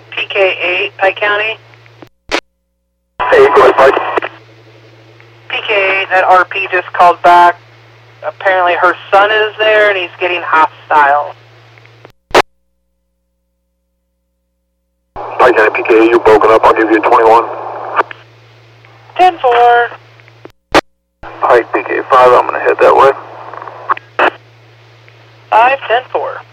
PK8, Pike County. Hey, go ahead, Pike. PK8, that RP just called back. Apparently her son is there and he's getting hostile. Pike County PK, you're broken up. I'll give you a 21. 10-4. Pike PK5, I'm going to head that way. 5-10-4.